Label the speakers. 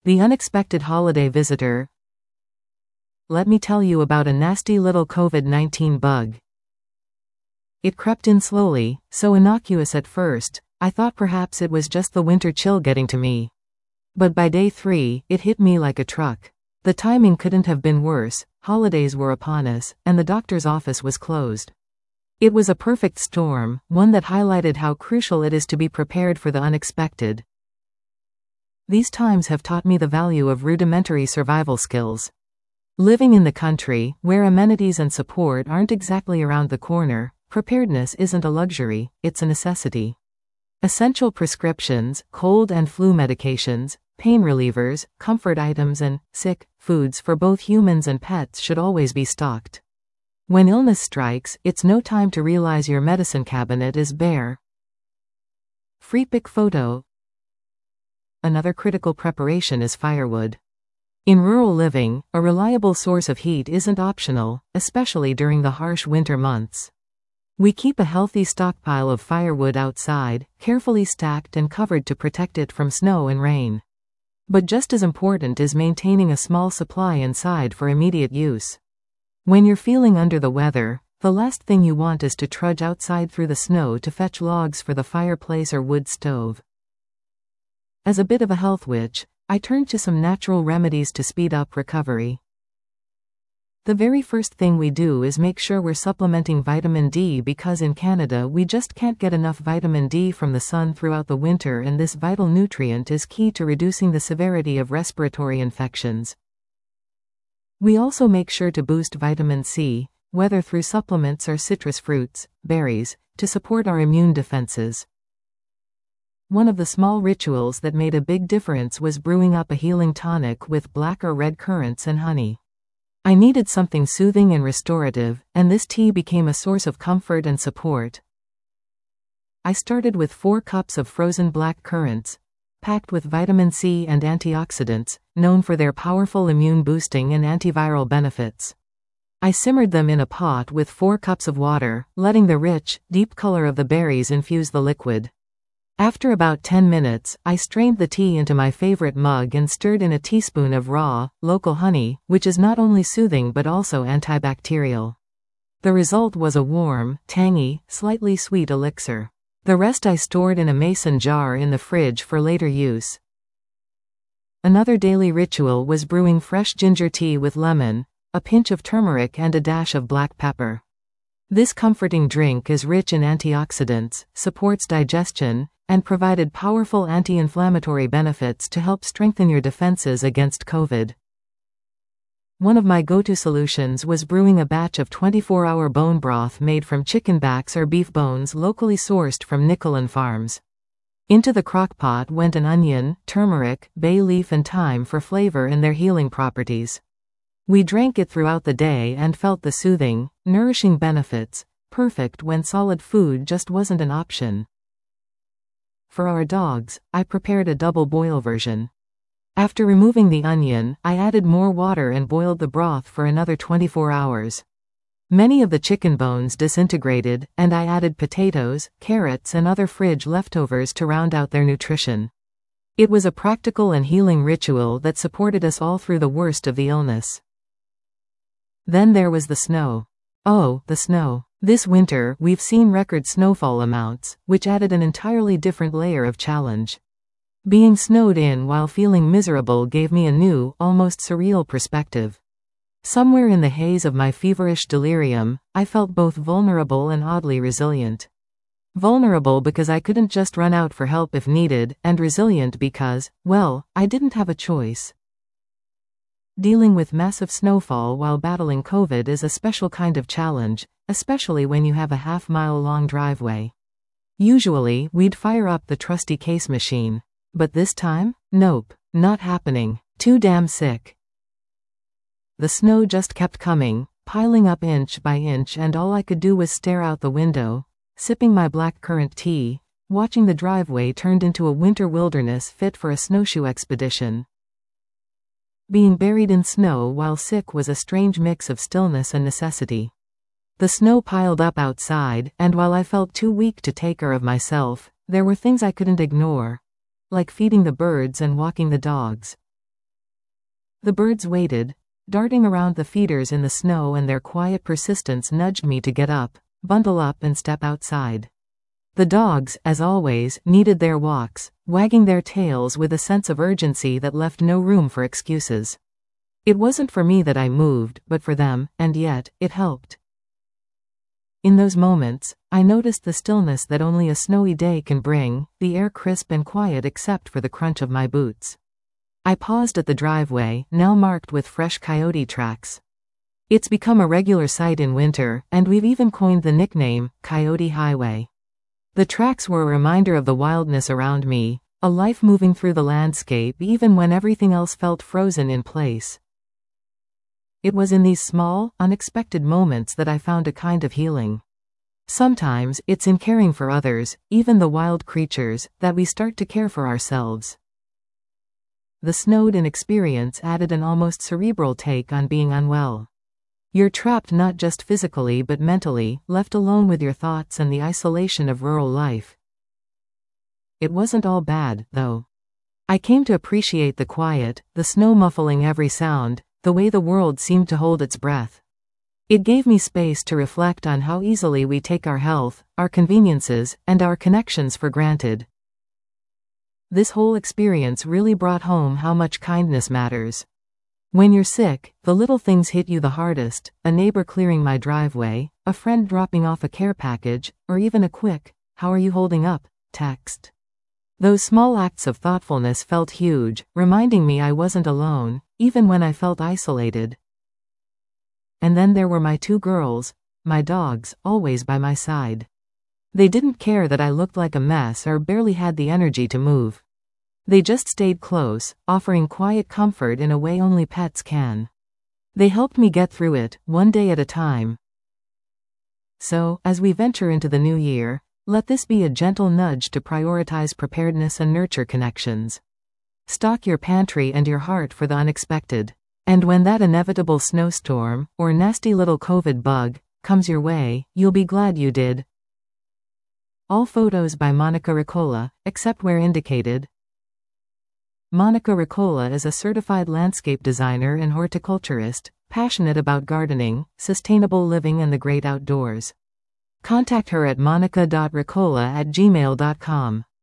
Speaker 1: The unexpected holiday visitor. Let me tell you about a nasty little COVID-19 bug. It crept in slowly, so innocuous at first, I thought perhaps it was just the winter chill getting to me. But by day 3, it hit me like a truck. The timing couldn't have been worse, holidays were upon us, and the doctor's office was closed. It was a perfect storm, one that highlighted how crucial it is to be prepared for the unexpected. These times have taught me the value of rudimentary survival skills. Living in the country, where amenities and support aren't exactly around the corner, preparedness isn't a luxury, it's a necessity. Essential prescriptions, cold and flu medications, pain relievers, comfort items and sick foods for both humans and pets should always be stocked. When illness strikes, it's no time to realize your medicine cabinet is bare. Free pick photo. Another critical preparation is firewood. In rural living, a reliable source of heat isn't optional, especially during the harsh winter months. We keep a healthy stockpile of firewood outside, carefully stacked and covered to protect it from snow and rain. But just as important is maintaining a small supply inside for immediate use. When you're feeling under the weather, the last thing you want is to trudge outside through the snow to fetch logs for the fireplace or wood stove. As a bit of a health witch, I turned to some natural remedies to speed up recovery. The very first thing we do is make sure we're supplementing vitamin D because in Canada we just can't get enough vitamin D from the sun throughout the winter, and this vital nutrient is key to reducing the severity of respiratory infections. We also make sure to boost vitamin C, whether through supplements or citrus fruits, berries, to support our immune defenses. One of the small rituals that made a big difference was brewing up a healing tonic with black or red currants and honey. I needed something soothing and restorative, and this tea became a source of comfort and support. I started with 4 cups of frozen black currants, packed with vitamin C and antioxidants, known for their powerful immune-boosting and antiviral benefits. I simmered them in a pot with 4 cups of water, letting the rich, deep color of the berries infuse the liquid. After about 10 minutes, I strained the tea into my favorite mug and stirred in a teaspoon of raw, local honey, which is not only soothing but also antibacterial. The result was a warm, tangy, slightly sweet elixir. The rest I stored in a mason jar in the fridge for later use. Another daily ritual was brewing fresh ginger tea with lemon, a pinch of turmeric and a dash of black pepper. This comforting drink is rich in antioxidants, supports digestion, and provided powerful anti-inflammatory benefits to help strengthen your defenses against COVID. One of my go-to solutions was brewing a batch of 24-hour bone broth made from chicken backs or beef bones locally sourced from Nicolan Farms. Into the crock-pot went an onion, turmeric, bay leaf and thyme for flavor and their healing properties. We drank it throughout the day and felt the soothing, nourishing benefits, perfect when solid food just wasn't an option. For our dogs, I prepared a double boil version. After removing the onion, I added more water and boiled the broth for another 24 hours. Many of the chicken bones disintegrated, and I added potatoes, carrots and other fridge leftovers to round out their nutrition. It was a practical and healing ritual that supported us all through the worst of the illness. Then there was the snow. Oh, the snow. This winter, we've seen record snowfall amounts, which added an entirely different layer of challenge. Being snowed in while feeling miserable gave me a new, almost surreal perspective. Somewhere in the haze of my feverish delirium, I felt both vulnerable and oddly resilient. Vulnerable because I couldn't just run out for help if needed, and resilient because, well, I didn't have a choice. Dealing with massive snowfall while battling COVID is a special kind of challenge, especially when you have a half-mile-long driveway. Usually, we'd fire up the trusty case machine. But this time? Nope, not happening. Too damn sick. The snow just kept coming, piling up inch by inch, and all I could do was stare out the window, sipping my black currant tea, watching the driveway turned into a winter wilderness fit for a snowshoe expedition. Being buried in snow while sick was a strange mix of stillness and necessity. The snow piled up outside, and while I felt too weak to take care of myself, there were things I couldn't ignore, like feeding the birds and walking the dogs. The birds waited, darting around the feeders in the snow, and their quiet persistence nudged me to get up, bundle up and step outside. The dogs, as always, needed their walks, wagging their tails with a sense of urgency that left no room for excuses. It wasn't for me that I moved, but for them, and yet, it helped. In those moments, I noticed the stillness that only a snowy day can bring, the air crisp and quiet except for the crunch of my boots. I paused at the driveway, now marked with fresh coyote tracks. It's become a regular sight in winter, and we've even coined the nickname, Coyote Highway. The tracks were a reminder of the wildness around me, a life moving through the landscape even when everything else felt frozen in place. It was in these small, unexpected moments that I found a kind of healing. Sometimes, it's in caring for others, even the wild creatures, that we start to care for ourselves. The snowed-in experience added an almost cerebral take on being unwell. You're trapped not just physically but mentally, left alone with your thoughts and the isolation of rural life. It wasn't all bad, though. I came to appreciate the quiet, the snow muffling every sound, the way the world seemed to hold its breath. It gave me space to reflect on how easily we take our health, our conveniences, and our connections for granted. This whole experience really brought home how much kindness matters. When you're sick, the little things hit you the hardest: a neighbor clearing my driveway, a friend dropping off a care package, or even a quick, "How are you holding up?" text. Those small acts of thoughtfulness felt huge, reminding me I wasn't alone, even when I felt isolated. And then there were my two girls, my dogs, always by my side. They didn't care that I looked like a mess or barely had the energy to move. They just stayed close, offering quiet comfort in a way only pets can. They helped me get through it, one day at a time. So, as we venture into the new year, let this be a gentle nudge to prioritize preparedness and nurture connections. Stock your pantry and your heart for the unexpected. And when that inevitable snowstorm, or nasty little COVID bug, comes your way, you'll be glad you did. All photos by Monica Ricola, except where indicated. Monica Ricola is a certified landscape designer and horticulturist, passionate about gardening, sustainable living and the great outdoors. Contact her at monica.ricola@gmail.com.